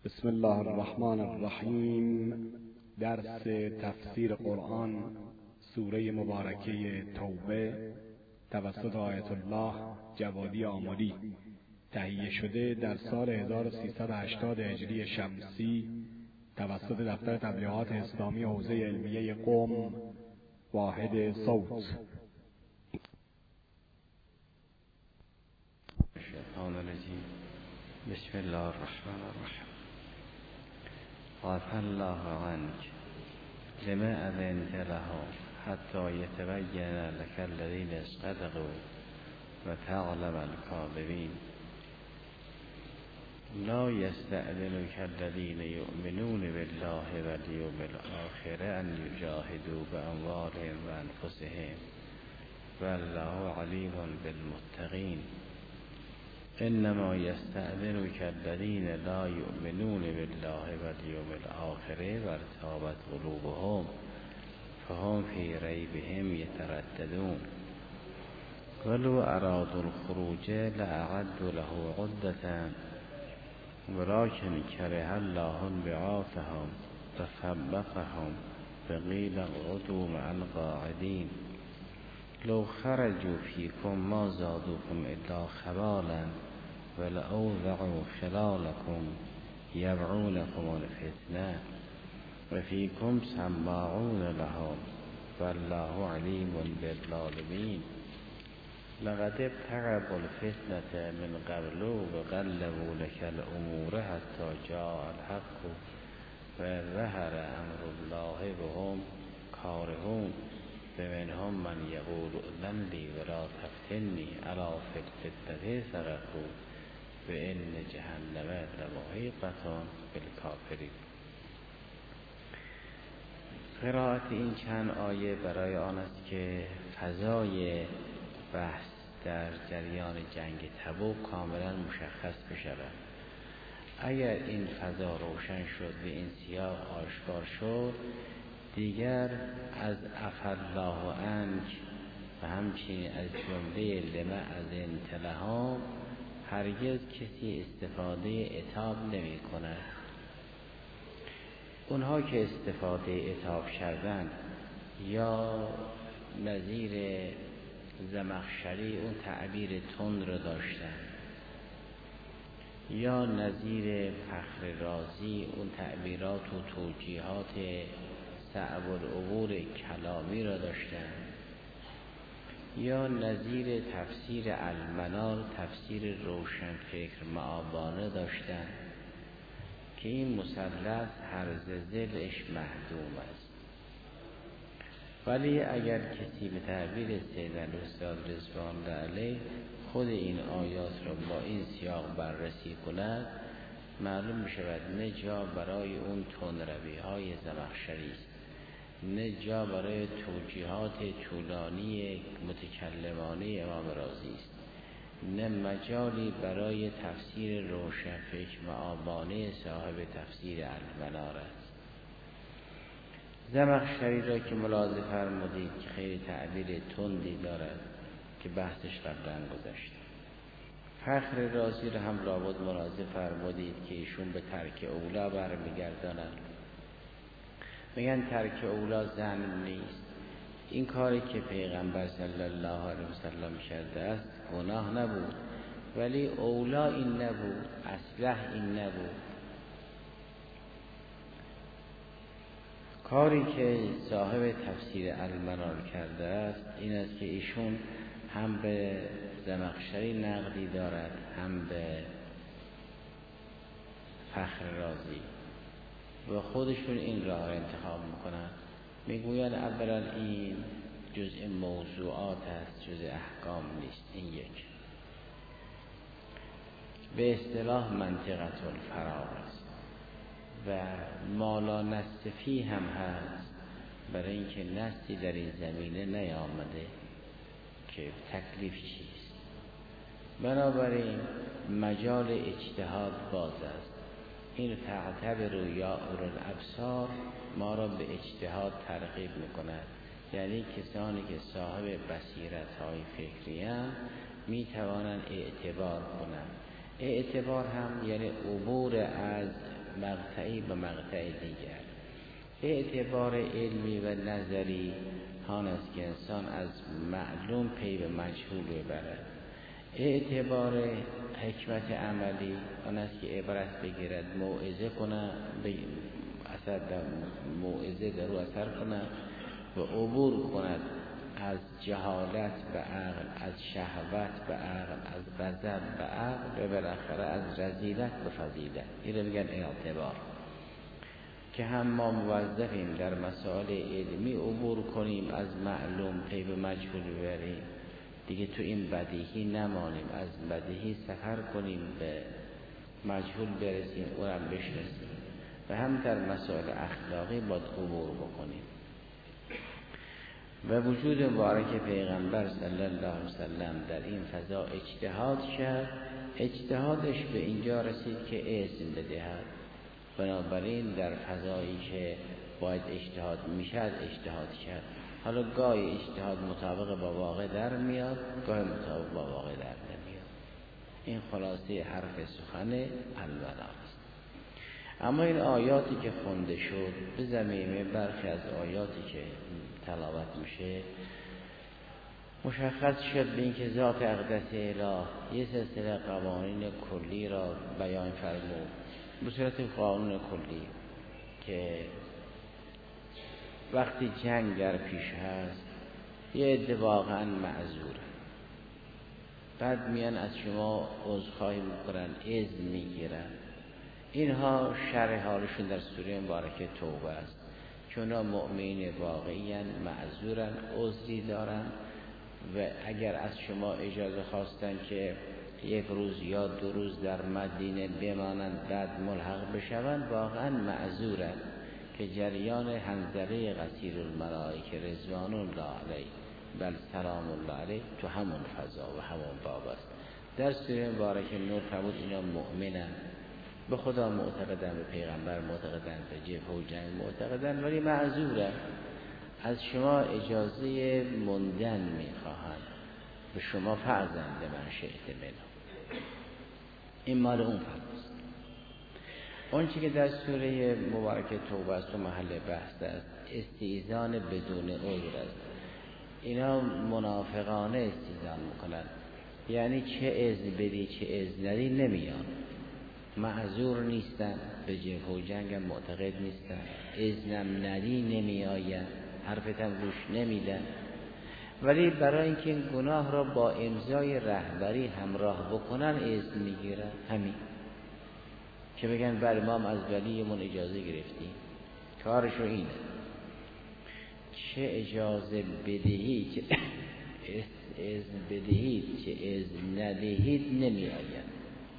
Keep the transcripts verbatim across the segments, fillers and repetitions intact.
بسم الله الرحمن الرحیم. درس تفسیر قرآن سوره مبارکه توبه توسط آیت الله جوادی آملی، تهیه شده در سال هزار و سیصد و هشتاد هجری شمسی توسط دفتر تبلیغات اسلامی حوزه علمیه قم، واحد صوت. الشیطان الرجیم. بسم الله الرحمن الرحیم. عفا الله عنک لما اذنت لهم حتی یتبین لك الذین صدقوا و تعلم الکاذبین. لا یستأذنک الذین یؤمنون بالله والیوم الآخر ان یجاهدوا باموالهم و انفسهم والله علیم بالمتقین. انما یستأذنک الذین لا یؤمنون بالله والیوم الآخر وارتابت قلوبهم فهم فی ریبهم یترددون. ولو ارادوا الخروج لاعدوا له عدة ولكن كره الله بعاثهم فثبطهم فقيل اقعدوا مع القاعدين. لو خرجوا فيكم ما زادوكم إلا خبالا ولأوضعوا خلالكم يبغونكم الفتنة وفيكم سماعون لهم والله عليم بالظالمين. لقد ابتغوا الفتنة من قبل وقلبوا لك الأمور حتى جاء الحق وظهر أمر الله وهم كارهون. فمنهم من يقول أذن لي ولا تفتني ألا في الفتنة سقطوا وإن جهنم لمحيطة بالكافرين. قرائت این چند آیه برای آن است که فضای بحث در جریان جنگ تبوک کاملا مشخص بشود. اگر این فضا روشن شد و این سیاق آشکار شد، دیگر از عفا الله عنک و همچنین از جمله لما اذنت لهم هرگز کسی استفاده عتاب نمی کند. اونها که استفاده عتاب کردند یا نظیر زمخشری اون تعبیر تند را داشتند یا نظیر فخر رازی اون تعبیرات و توجیهات صعب العبور کلامی را داشتند یا نظیر تفسیر المنار تفسیر روشن فکر معابانه داشتند که این مثلث هرز ذلش محدوم است. ولی اگر کسی به تعبیر سید الاستاد رضوان الله علیه خود این آیات را با این سیاق بررسی کند، معلوم می شود نه جا برای اون تندروی های زمخشری است، نه جا برای توجیهات طولانی متکلمانه امام رازی است، نه مجالی برای تفسیر روشنفکر معابانه صاحب تفسیر المنار است. زمخشری را که ملاحظه فرمودید که خیلی تعبیر تندی دارد که بحثش قبلا گذشت. فخر رازی را هم لابد ملاحظه فرمودید که ایشون به ترک اولا برمیگردانند. میگن ترک اولا ذنب نیست. این کاری که پیغمبر صلی الله علیه وسلم کرده است گناه نبود، ولی اولا این نبود، اصلح این نبود. کاری که صاحب تفسیر المنار کرده است این است که ایشون هم به زمخشری نقدی دارد هم به فخر رازی و خودشون این راه را انتخاب میکنن. میگوین اولا این جزء موضوعات است، جزء احکام نیست. این یک به اصطلاح منطقه الفراغ است و مالا نصفی هم هست، برای اینکه نصی در این زمینه نیامده که تکلیف چیست. بنابراین مجال اجتهاد باز است. این فاعتبروا یا اولی الابصار ما را به اجتهاد ترغیب میکند، یعنی کسانی که صاحب بصیرت های فکری هم می توانند اعتبار کنند. اعتبار هم یعنی عبور از مقطعی به مقطع دیگر. اعتبار علمی و نظری آن است که انسان از معلوم پی به مجهول ببرد. اعتبار حکمت عملی آن است که عبرت بگیرد، موعظه کند، اثر در موعظه در او اثر کند و عبور کند از جهالت به عقل، از شهوت به عقل، از غضب به عقل و بالاخره از رذیلت به فضیلت. این رو میگن اعتبار، که هم ما موظفیم در مسائل علمی عبور کنیم، از معلوم پی به مجهول ببریم، دیگه تو این بدیهی نمانیم، از بدیهی سفر کنیم به مجهول برسیم، او را بشناسیم، و هم در مسائل اخلاقی باید عبور بکنیم. و وجود مبارک پیغمبر صلی الله علیه وسلم در این فضا اجتهاد کرد. اجتهادش به اینجا رسید که اذن بدهد. بنابراین در فضایی که باید اجتهاد میشد اجتهاد کرد. حالا گاهی اجتهاد مطابق با واقع در میاد، گاهی مطابق با واقع در نمیاد. این خلاصه حرف سخن البلاغه است. اما این آیاتی که خونده شد به زمینه برخی از آیاتی که تلاوت میشه مشخص شد به اینکه ذات اقدس اله یه سلسله قوانین کلی را بیان فرمود به صورت قانون کلی که وقتی جنگ در پیش هست یه عده واقعا معذوره، بعد میان از شما عذرخواهی میکنن، اذن میگیرن. اینها شرح حالشون در سوره مبارکه توبه است، چون مؤمنین واقعیاً معذورن، عذری دارن و اگر از شما اجازه خواستن که یک روز یا دو روز در مدینه بمانند بعد ملحق بشوند واقعاً معذورن، که جریان حنظله غسیل الملائکه رضوان الله علیه بل سلام الله علیه تو همون فضا و همون باب است. در سوره مبارکه نور فرمود اینا مؤمنن، به خدا معتقدن، به پیغمبر معتقدن، به جبهه و جنگ معتقدن، ولی معذورن. از شما اجازه موندن میخواهند، به شما فرزند من شئت منه. این مال اون فرماست. اون چی که در سوره مبارکه توبه است و محل بحث است استئذان بدون عذر است. اینا منافقانه استئذان میکنن، یعنی چه اذن بدی چه اذن ندی نمیان، معذور نیستن، به جبهه و جنگ هم معتقد نیستن، اذنم ندی نمیآین، حرفتم گوش نمیدن، ولی برای اینکه این گناه را با امضای رهبری همراه بکنن اذن میگیرن. همین که بگن بله ما هم از ولیمون اجازه گرفتیم، کارشو اینه. چه اجازه بدهید چه اذن بدهید چه اذن ندهید نمیآین،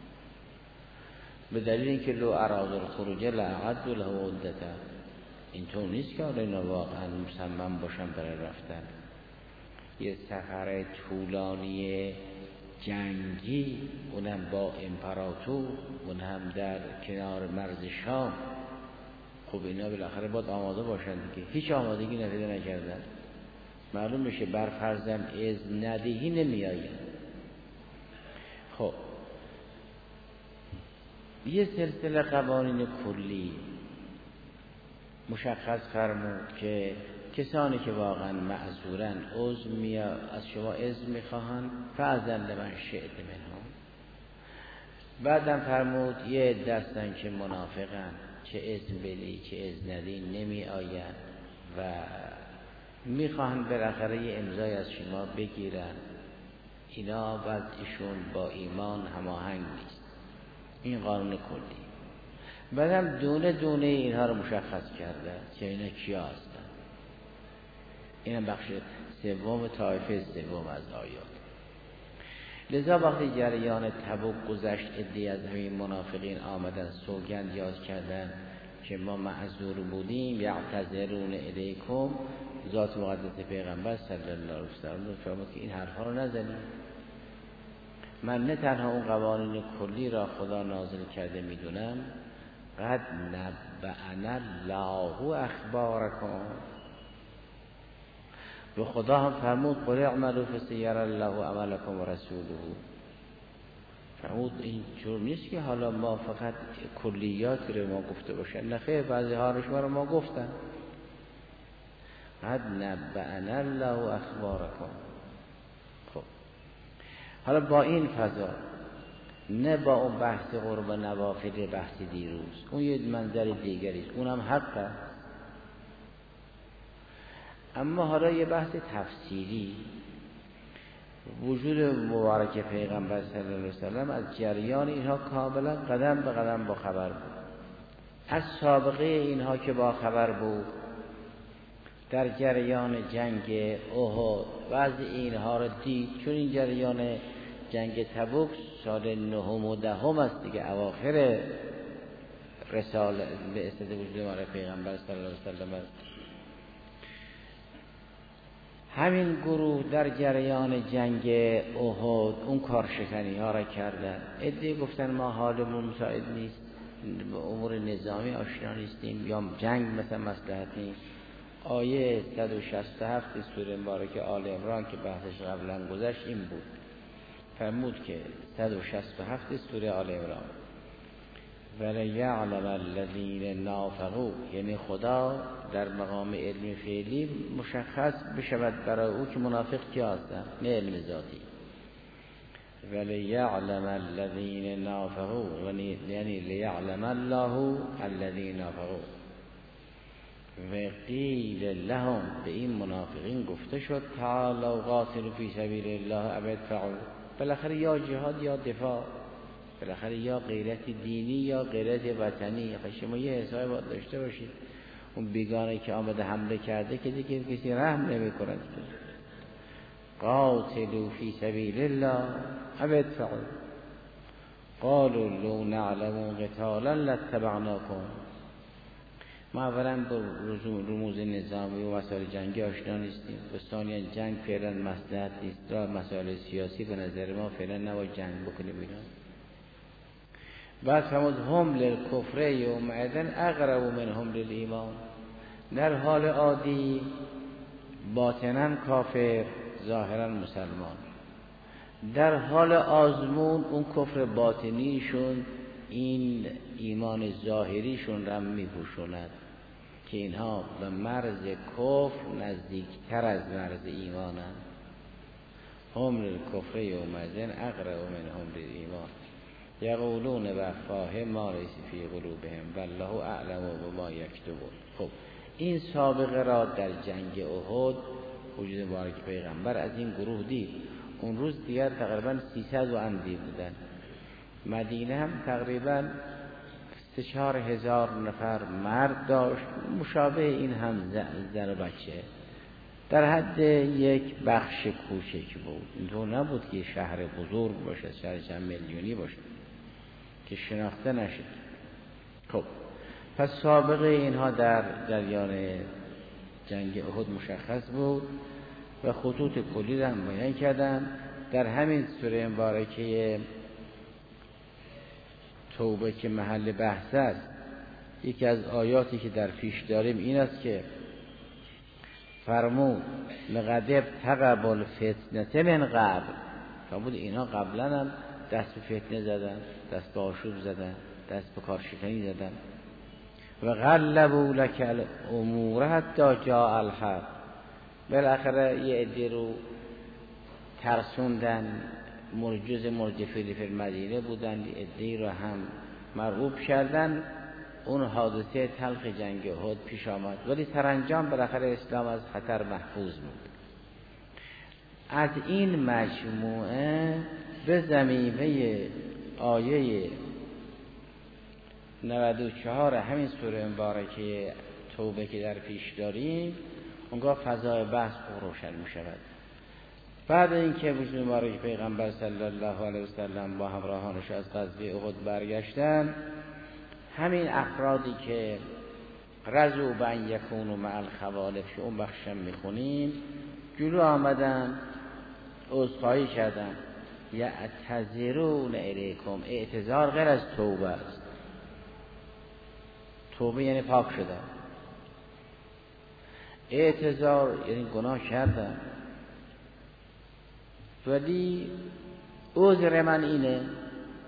به دلیل اینکه لو اراد الخروج لاعد له عدته. اینطور نیست که اینا واقعا مصمم باشن برای رفتن. یه سفر طولانی جنگی، اونم با امپراتور، اونم در کنار مرز شام، خب اینا بالاخره باید آماده باشن دیگه. هیچ آمادگی نفیده نکردن، معلوم میشه بر فرضم اذن ندهی نمیآین. خب یه سلسله قوانین کلی مشخص فرمود که کسانی که واقعا معذورن عذر میا از شما اذن میخواهند فاذن لمن شئت منهم. بعدم فرمود یه دستن که منافقن، چه اذن بدی چه اذن ندی نمی آین و میخواهند بالاخره یه امضای از شما بگیرن. اینا وضعشون با ایمان هماهنگ نیست. این قانون کلی. بعدم دونه دونه اینها رو مشخص کرده که اینا کیا هستن. اینم بخش سوم طایفه سوم از آیات. لذا وقتی جریان تبوک گذشت عده‌ای از همین منافقین آمدن سوگند یاد کردن که ما معذور بودیم، یعتذرون الیکم، ذات مقدس پیغمبر صلی الله علیه و سلم فرمود که این حرفا رو نزنید. من نه تنها اون قوانین کلی را خدا نازل کرده میدونم، قد نبأنا الله اخبارکم، و خدا هم فرمود قل اعملوا فسيرى الله عملكم و رسوله. فرمود این جور نیست که حالا ما فقط کلیات رو ما گفته باشن، نه خیر، بعضی ها رو شما رو ما گفتن. قد نبأنا الله اخبارکم. خب حالا با این فضا، نه با اون بحث قرب نوافل بحث دیروز، اون یه منظر دیگری است، اونم حقه. اما حالا یه بحث تفسیری، وجود مبارک پیغمبر صلی الله علیه وسلم از جریان اینها کاملا قدم به قدم با خبر بود، از سابقه اینها که با خبر بود، در جریان جنگ احد بعضی اینها رو دید، چون این جریان جنگ تبوک سال نهم و دهم است دیگه، اواخر رساله به استد وجود مبارک پیغمبر صلی الله علیه وسلم است. همین گروه در جریان جنگ احد اون کارشکنی ها را کردن. عده گفتن ما حالمون مساعد نیست، به امور نظامی آشنا نیستیم، یا جنگ مثلا مصلحت نیست. آیه صد و شصت و هفت سوره مبارکه آل عمران که بحثش قبلا گذشت این بود، فرمود که صد و شصت و هفت سوره آل عمران وَلِيَعْلَمَ الَّذِينَ نَافَقُوا، یعنی خدا در مقام علم فعلی مشخص بشود برای او که منافق کی هستند، نه علم ذاتی. وَلِيَعْلَمَ الَّذِينَ نَافَقُوا، یعنی لِيَعْلَمَ اللَّهُ الَّذِينَ نَافَقُوا وَقِيلَ لَهُمْ، به این منافقین گفته شد تعالوا قاتلوا فی سبیل الله أو ادفعوا، بالاخره یا جهاد یا دفاع، بالاخره یا غیرت دینی یا غیرت وطنی. شما یه حسابی باید داشته باشید، اون بیگانه که آمده حمله کرده که دیگه کسی رحم نمی کند. قاتلوا فی سبیل الله أو ادفعوا قالوا لو نعلم قتالا لاتبعناکم. ما اولا با رموز نظامی و مسائل جنگی آشنا نیستیم، و ثانیا جنگ فعلا مصلحت نیست، را مسائل سیاسی به نظر ما فعلا نباید جنگ بکنیم اینا. بعد فرمود هم للکفر یومئذ اقرب منهم للایمان، در حال عادی باطنا کافر ظاهرا مسلمان، در حال آزمون اون کفر باطنیشون این ایمان ظاهریشون را میپوشوند که اینها به مرز کفر نزدیکتر از مرز ایمانند. هم للکفر یومئذ اقرب منهم للایمان یقولون بافواههم ما لیس فی قلوبهم والله اعلم بما یکتمون. خب این سابقه را در جنگ احد وجود مبارک پیغمبر از این گروه دید. اون روز دیگر تقریبا سیصد و اندی بودن، مدینه هم تقریبا سه چهار هزار نفر مرد داشت، مشابه این هم زن و بچه، در حد یک بخش کوچک بود. اینطور نبود که شهر بزرگ باشه، شهر چند میلیونی باشه که شناخته نشد. خب پس سابقه اینها در جریان جنگ احد مشخص بود و خطوط کلی را هم بیان کردن. در همین سوره مبارکه توبه که محل بحث است، یکی از آیاتی که در پیش داریم این است که فرمود لقد ابتغوا الفتنة من قبل، فرمود اینا قبلا هم دست به فتنه زدن، دست به آشوب زدن، دست به کارشکنی زدن. و غلبوا لك الامور حتی جاء الحق، بالاخره یه عده رو ترسوندن، مرجز مرجفی فی المدینه بودن، یه عده رو هم مرعوب کردن. اون حادثه تلخ جنگ احد پیش آمد، ولی سرانجام بالاخره اسلام از خطر محفوظ بود. از این مجموعه به ضمیمه آیه نود و چهار همین سوره مبارکه توبه که در پیش داریم، اونگاه فضای بحث روشن می شود. بعد اینکه وجود مبارک پیغمبر صلی الله علیه وسلم با همراهانش از غزوه احد برگشتن، همین افرادی که رضوا بان یکونوا مع الخوالف که اون بخشم میخونیم، جلو آمدن، عذرخواهی کردن. یعتذرون الیکم، اعتذار غیر از توبه است. توبه یعنی پاک شدن، اعتذار یعنی گناه کردن، ولی عذر من اینه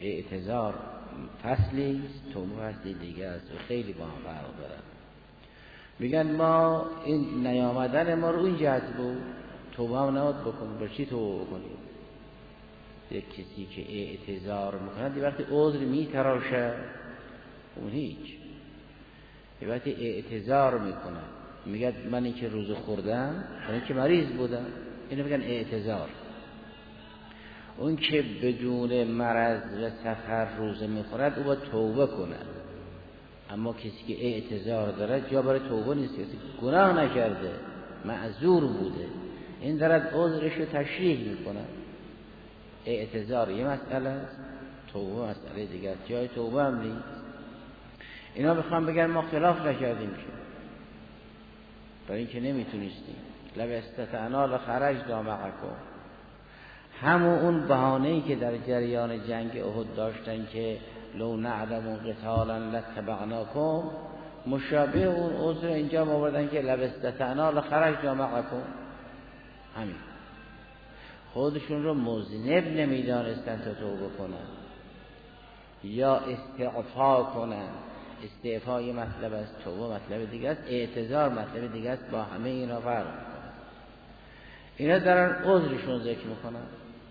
اعتذار فصلی است، توبه فصلی دیگه است و خیلی با هم فرق دارن. میگن ما این نیامدن ما رو این جهت بود، توبه هم نباید بکنیم. برای چی توبه بکنیم؟ یک کسی که اعتذار میکنه دی وقتی عذر میتراشه اون هیچ، دی وقتی اعتذار میکنه میگه من این که روزه خوردم، من این که مریض بودم، اینو میگن اعتذار. اون که بدون مرض و سفر روزه میخورد او باید توبه کنه. اما کسی که اعتذار داره جا برای توبه نیست، کسی گناه نکرده معذور بوده، این دارد عذرش رو تشریح میکنه. اعتذار یه مسئله است، توبه مسئله دیگه است، جای توبه هم نیست. اینا میخوام بگن ما خلاف نکردیم که برای اینکه نمیتونستیم. لو استطعنا لخرجنا معکم، همون اون بهانه‌ای که در جریان جنگ احد داشتن که لو نعلم قتالا لاتبعناکم، مشابه اون عذر اینجا آوردن که لو استطعنا لخرجنا معکم. همین خودشون رو مذنب نمیدانستن تا توبه کنن یا استعفا کنن. استعفا یه مطلب است، توبه مطلب دیگه است، اعتذار مطلب دیگه است. با همه اینا فرق میکنن. اینا دارن عذرشون ذکر میکنن.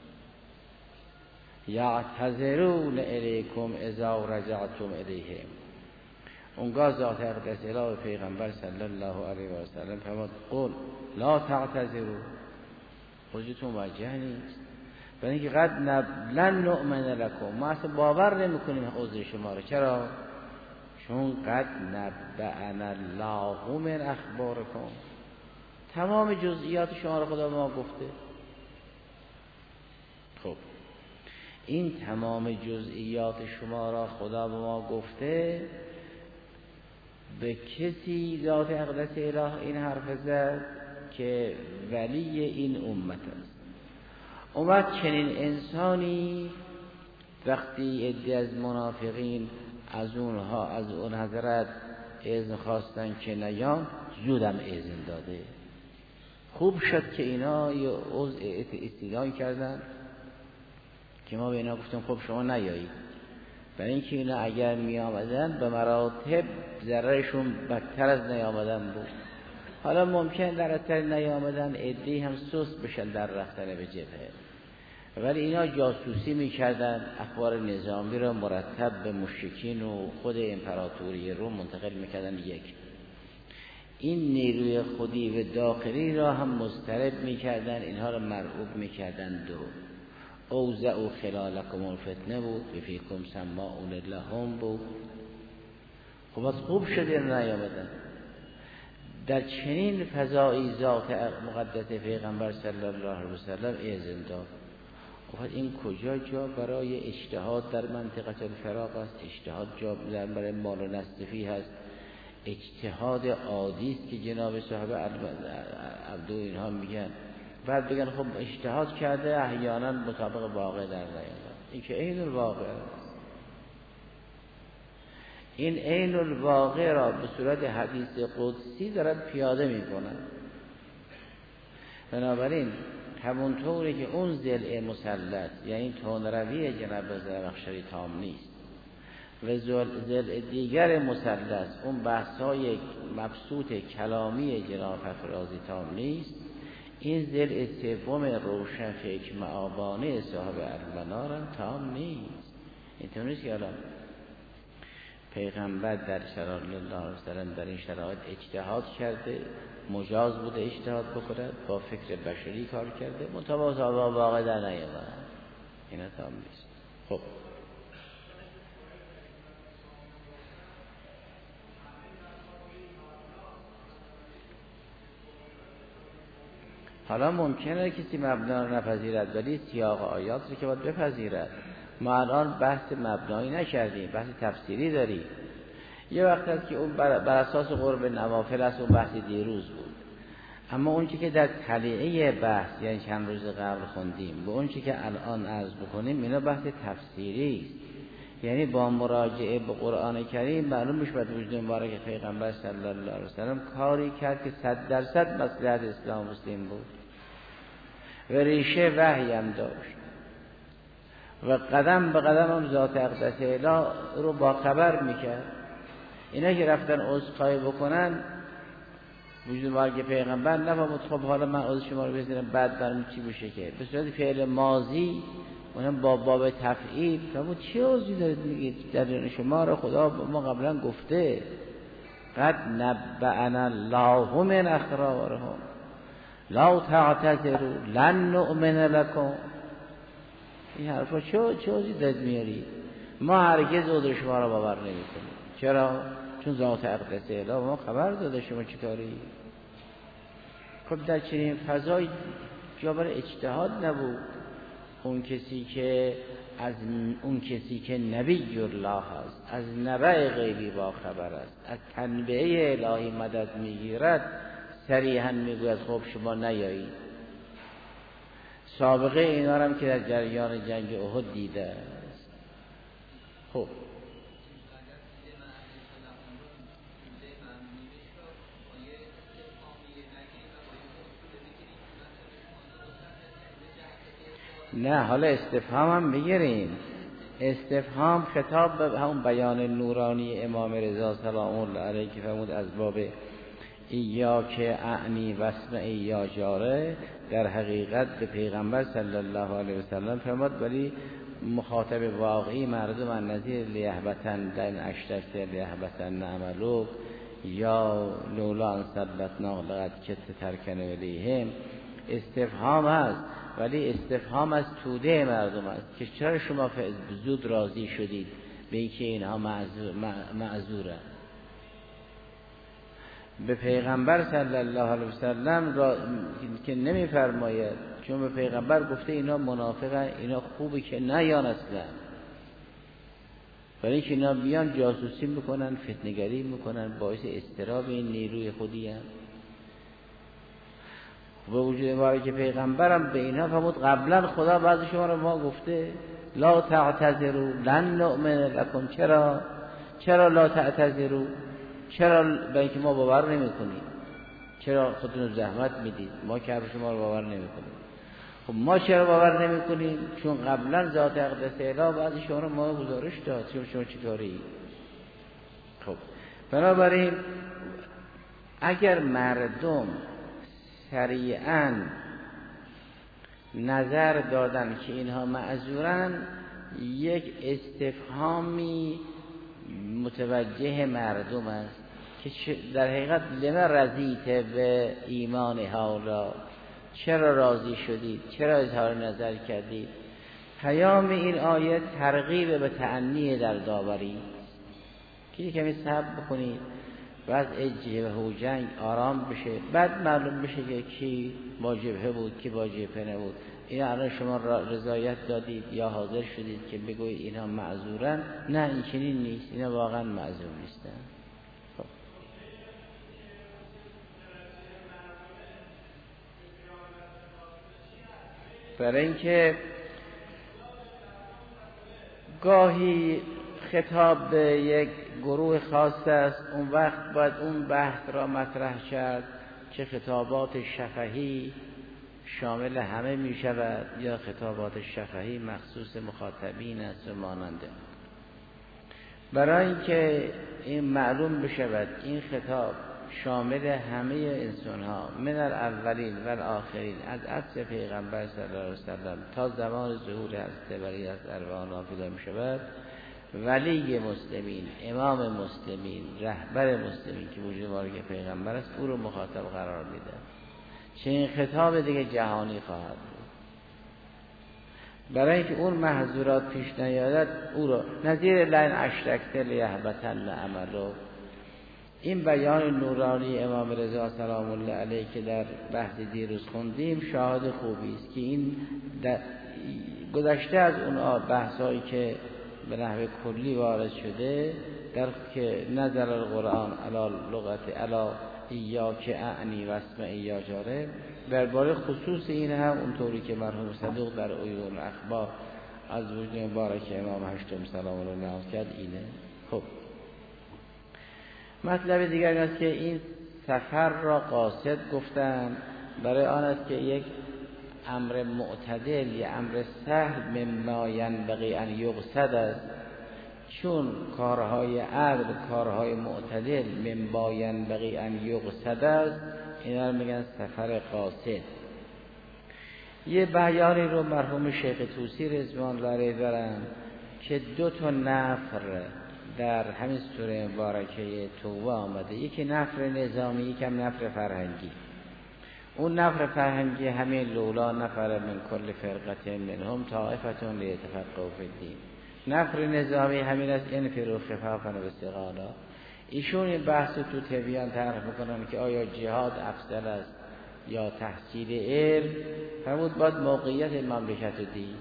یعتذرون الیکم اذا رجعتم الیهم. اونگاه ذات اقدس اله پیغمبر صلی الله علیه و سلم فرمود قل لا تعتذروا، خودتون وجه نیست. برای اینکه قد لن نؤمن لکم، ما اصلا باور نمیکنیم عذر شما رو. چرا؟ چون قد نبأنا الله من اخبارکم، تمام جزئیات شما رو خدا به ما گفته. خب این تمام جزئیات شما را خدا به ما گفته، به کسی ذات اقدس اله این حرف زد که ولی این امت است. اومد چنین انسانی وقتی عده از منافقین از اونها از اون حضرت اذن خواستن که نیان، زودم اذن داده. خوب شد که اینا یه عذر استدلال کردن که ما به اینا گفتیم خب شما نیایید، برای اینکه اینا اگر می آمدن به مراتب ضررشون بدتر از نیامدن بود. حالا ممکن در اثر نیامدن عده‌ای هم سست بشن در رفتن به جبهه، ولی اینا جاسوسی میکردن، اخبار نظامی را مرتب به مشرکین و خود امپراتوری روم منتقل میکردن. یک این نیروی خودی و داخلی را هم مضطرب میکردن، اینها را مرعوب میکردن. دو اوزعوا خلالکم الفتنه بود، فیکم سماعون لهم بود. خب از خوب شده نیامدن. در چنین فضایی ذات مقدس پیغمبر صلی الله علیه و سلم اذن داد. خب این کجا جا برای اجتهاد در منطقه الفراق است؟ اجتهاد جا برای مال و نصفی هست؟ اجتهاد عادی است که جناب صاحب عبدو اینها میگن. بعد بگن خب اجتهاد کرده احیانا مطابق واقع در نیامد. این که عین الواقع است. این عین الواقع را به صورت حدیث قدسی دارد پیاده میکنن. بنابراین همونطوری که اون ضلع مسلط یعنی تندروی جناب زرخشی تام نیست و ضلع دیگر مسلط اون بحث‌های مبسوط کلامی جناب فخررازی تام نیست، این ضلع سوم روشن فکر معابانه صاحب المنار تام نیست. اینطور نیست که الان پیغمبر در شرایط الله علیه وسلم در این شرایط اجتهاد کرده، مجاز بوده اجتهاد بکنه، با فکر بشری کار کرده، مطابق با واقع در نیامد. اینا تام نیست. خب حالا ممکنه کسی مبنا رو نپذیرد، ولی سیاق آیات رو که باید بپذیرد. ما الان بحث مبنایی نکردیم، بحث تفسیری داریم. یه وقت هست که اون بر, بر اساس قرب نوافل است، اون بحث دیروز بود. اما اون چی که در تلیعه بحث یعنی چند روز قبل خوندیم، به اون چی که الان عرض بکنیم، اینا بحث تفسیری است. یعنی با مراجعه به قرآن کریم معلوم میشه بعد وجود مبارک پیغمبر صلی الله علیه وسلم کاری کرد که صد درصد مصلحت اسلام مسلم بود و ریشه وحی هم داشت. و قدم به قدم هم ذات اقدس اله رو با خبر میکرد. اینا که رفتن عذرخواهی بکنن وجود مرگ پیغمبر نفهمد خب حالا من عذر شما رو بزنم بعد برام چی بشه، که به صورت فعل ماضی اونم با باب تفعیل فرمود چی عذری دارید میگید؟ در شما رو خدا ما قبلا گفته قد نبأنا الله من اخبارهم لا تعتذروا لن نؤمن لكم. این حرفا چه چه عذری دارید میارید؟ ما هرگز عذر شما رو باور نمیکنیم. چرا؟ چون ذات اقدس اله ما خبر داده شما چی کاری. خب در چنین فضای جا بر اجتهاد نبود. اون کسی که از اون کسی که نبی الله است، از نبع غیبی با خبر است، از تنبیه الهی مدد میگیرد، صریحا میگوید خب شما نیایید. سابقه اینا هم که در جریان جنگ احد دیده است. خب نه، حالا استفهام هم بگیریم. استفهام خطاب به همون بیان نورانی امام رضا سلام الله علیه که فرمود از باب ایاک اعنی واسمع یا جاره، در حقیقت به پیغمبر صلی الله علیه وسلم فرمود ولی مخاطب واقعی مردم ان نذیر لیهبتن دن اشترت لیهبتن نعملو یا لولا ان ثبتنا لقد کت ترکن الیهم. استفهام هست ولی استفهام از توده مردم است که چرا شما زود راضی شدید به اینکه اینها معذورن. به پیغمبر صلی الله علیه وسلم را که نمیفرماید، چون به پیغمبر گفته اینا منافقن، اینا خوبه که نیان اصلا، ولی که اینا بیان جاسوسی میکنن، فتنه‌گری میکنن، باعث اضطراب این نیروی خودی هم. به وجود ما که پیغمبرم به اینها فرمود قبلا خدا بعض شما رو ما گفته لا تعتذروا لن نؤمن لكم. چرا چرا لا تعتذروا؟ چرا؟ به اینکه ما باور نمی‌کنیم. چرا خودتون رو زحمت میدید؟ ما که شما رو باور نمی‌کنیم. خب ما چرا باور نمی‌کنیم؟ چون قبلا ذات اقدس اله بعض شما رو ما گزارش داد. چرا شما چیکاری؟ خب بنابراین اگر مردم سریعاً نظر دادن که اینها معذورن، یک استفهامی متوجه مردم است که در حقیقت لما رضیت به ایمان هؤلاء، چرا راضی شدید، چرا اظهار نظر کردید. پیام این آیه ترغیب به تأنی در داوری که کمی صبر بکنید، وضع جبهه و جنگ آرام بشه، بعد معلوم بشه که کی با جبهه بود کی با جبهه نبود. این الان شما رضایت دادید یا حاضر شدید که بگویید اینها معذورن؟ نه، این چنین نیست، اینا واقعا معذور نیستن. خب برای اینکه گاهی خطاب به یک گروه خاص است، اون وقت باید اون بحث را مطرح کرد که خطابات شفهی شامل همه می شود یا خطابات شفهی مخصوص مخاطبین است و ماننده. برای اینکه این معلوم بشود این خطاب شامل همه انسان ها من الاولین و الاخرین از عصر پیغمبر صلی الله علیه وسلم تا زمان ظهور حضرت بری از ارواح نافذ می شود، ولی مسلمین، امام مسلمین، رهبر مسلمین که وجود وارد پیغمبر است، او رو مخاطب قرار میده. چنین خطاب دیگه جهانی خواهد بود. برای اینکه اون محظورات پیش نیادد، او رو نظیر لئن اشرکت لیحبطن عملک. این بیان نورانی امام رضا سلام الله علیه که در بحث دیروز خوندیم شاهد خوبی است که این گذشته از اون بحثایی که به نحو کلی وارد شده در که نزل القرآن علی لغت علی ایاک اعنی واسمع یا جاره، درباره خصوص این هم اونطوری که مرحوم صدوق در عیون اخبار از وجود مبارک امام هشتم سلام الله نقل کرد اینه. خب مطلب دیگر این است که این سفر را قاصد گفتن برای آن است که یک امر معتدل یا امر سهل مما ینبغی ان یقصد است، چون کارهای عدل کارهای معتدل مما ینبغی ان یقصد است، اینا رو میگن سفر قاصد. یه بیانی رو مرحوم شیخ طوسی رضوان الله علیه دارن که دو تا نفر در همین سوره مبارکه توبه آمده، یکی نفر نظامی، یکم نفر فرهنگی. اون نفر فرهنگی همین لولا نفر من کل فرقه منهم طائفه لیتفقهوا فی الدین. نفر نظامی همین است انفروا خفافا و ثقالا. ایشون این بحث تو تبیان طرح میکنن که آیا جهاد افضل است یا تحصیل علم. فرمود باید موقعیت مملکت دین.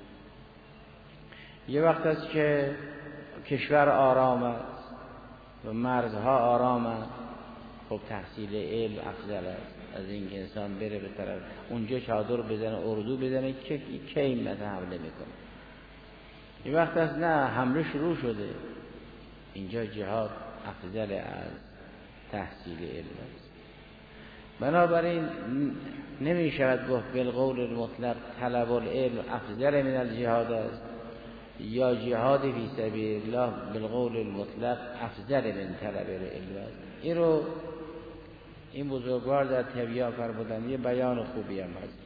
یه وقت است که کشور آرام است و مرزها آرام است، خب تحصیل علم افضل است از این که انسان بره به طرف اونجا چادر بزنه اردو بزنه که کی مثلا حمله میکنه. یه وقت است نه، حمله شروع شده، اینجا جهاد افضل از تحصیل علم است. بنابراین نمی شود گفت بالقول المطلق طلب العلم افضل من الجهاد است یا جهاد فی سبیل الله بالقول المطلق افضل من طلب العلم است. این رو این بزرگوار در تبیان فرمودن، یه بیان خوبی هم هست.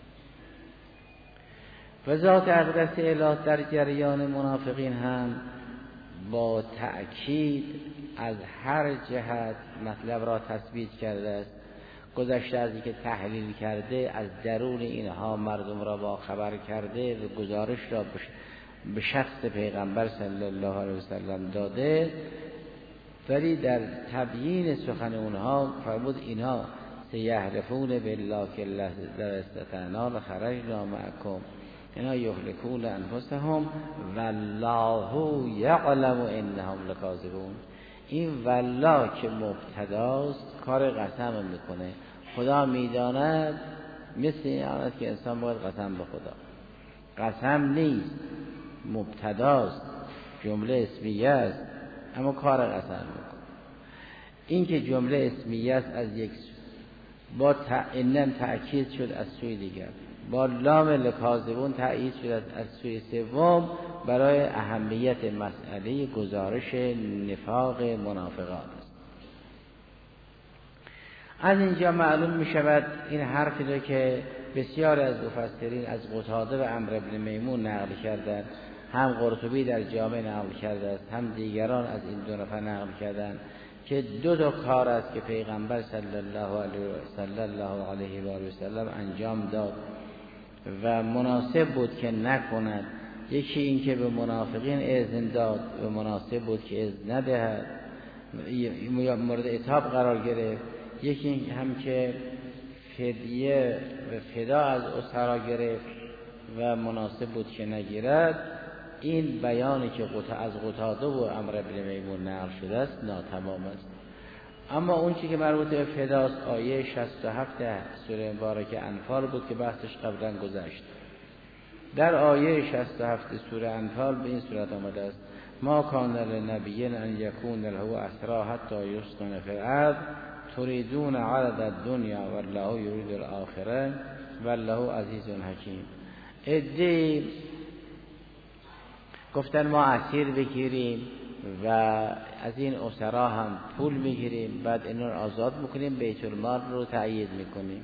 و ذات اقدس اله در جریان منافقین هم با تأکید از هر جهت مطلب را تثبیت کرده است. گذشته از اینکه تحلیل کرده، از درون اینها مردم را با خبر کرده و گزارش را به شخص پیغمبر صلی الله علیه وسلم داده، ولی در تبیین سخن اونها فرمود اینها سیحلفون بالله که الله در استطعنا لخرجنا معکم، اینا یهلکون انفسهم والله یعلم انهم لکاذبون. این والله که مبتداست کار قسم میکنه، خدا میداند، مثل این آنست که انسان باید قسم به خدا. قسم نیست، مبتداست، جمله اسمیه است، اما کار قسم میکنه. این که جمله اسمیه است از یک سو، با اینم تأکید شد از سوی دیگر، با لام لکاذبون تأیید شد از سوی سوم برای اهمیت مسئله گزارش نفاق منافقان است. از اینجا معلوم می شود این حرفی رو که بسیار از مفسرین از قتاده و عمرو بن میمون نقل کردند، هم قرطبی در جامع نقل کرده است، هم دیگران از این دو نفر نقل کردند که دو تا کار است که پیغمبر صلی الله علیه و صلی الله علیه و سلم انجام داد و مناسب بود که نکند. یکی این که به منافقین اذن داد و مناسب بود که اذن ندهد، مورد عتاب قرار گرفت. یکی هم که فدیه و فدا از اسرا گرفت و مناسب بود که نگیرد. این بیانی که از قتاده و عمرو بن میمون نقل شده است ناتمام است. اما اون چیزی که مربوط به فداست آیه شصت و هفت سوره مبارکه انفال بود که بحثش قبلا گذشت. در آیه شصت و هفت سوره انفال به این صورت آمده است: ما کان لنبی ان یکون له اسری حتی یسکن فی الارض تریدون عرض الدنیا والله یرید الاخره والله عزیز حکیم. ادعی گفتن ما اسیر بگیریم و از این اسرا هم پول میگیریم، بعد اینا رو آزاد میکنیم، بیت المال رو تأیید میکنیم.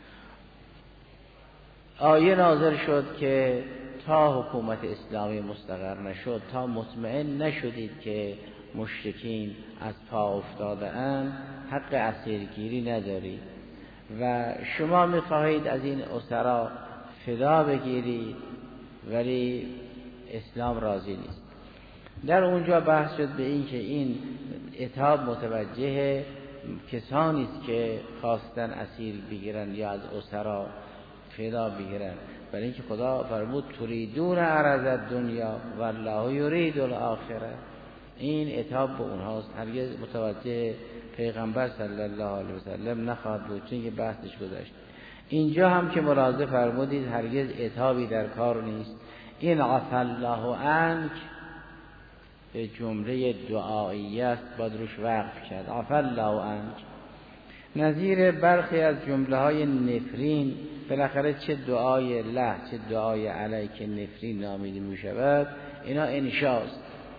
آیه نازل شد که تا حکومت اسلامی مستقر نشد، تا مطمئن نشدید که مشرکین از پا افتاده اند، حق اسیرگیری ندارید و شما میخواهید از این اسرا فدا بگیرید، ولی اسلام راضی نیست. در اونجا بحث شد به این که این عتاب متوجه کسانی است که خواستن اسیر بگیرن یا از اسرا فدا بگیرن، برای اینکه خدا فرمود تریدون عرض الدنیا والله یرید الاخره. این عتاب به اونهاست، هرگز متوجه پیغمبر صلی الله علیه و سلم نخواهد بود، چون که بحثش گذشت. اینجا هم که ملاحظه فرمودید هرگز عتابی در کار نیست. این عفا الله عنک جمله دعایی است، باید روش وقف کرد. عفا الله عنک نظیر برخی از جمله های نفرین بالاخره چه دعای له چه دعای علیک نفرین نامیده می شود، اینا انشاست.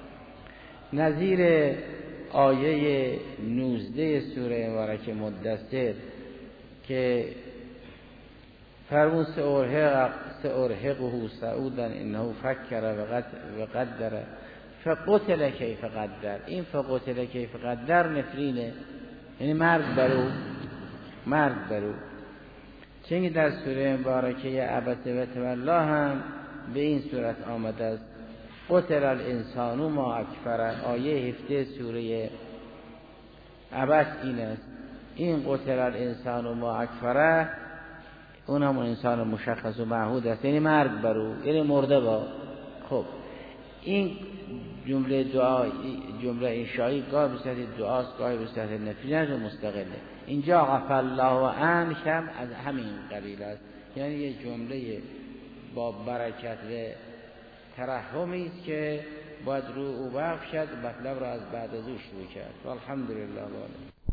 نظیر آیه نوزده سوره مبارکه مدثر که فرمون سأرهق سأرهقه صعودا انه فکر و قدر فقتل کیف قدر. این فقتل کیف قدر نفرینه، یعنی مرگ برو مرگ برو. چون در سوره مبارکه عبس و تولی هم به این صورت آمده است. قتل الانسان ما اکفره، آیه هفده سوره عبس این است. این قتل الانسان ما اکفره اون هم انسان مشخص و معهود است، یعنی مرگ برو، یعنی مرده با. خب این جمله دعا جمله انشایی گاه به صورت دعاست گاه به صورت نفرینه و مستقله. اینجا عفا الله عنک هم از همین قبیل است، یعنی یه جمله با برکت و ترحمی است که باید رو او بخشد، مطلب را از بعد از او شروع کرد. والحمدلله.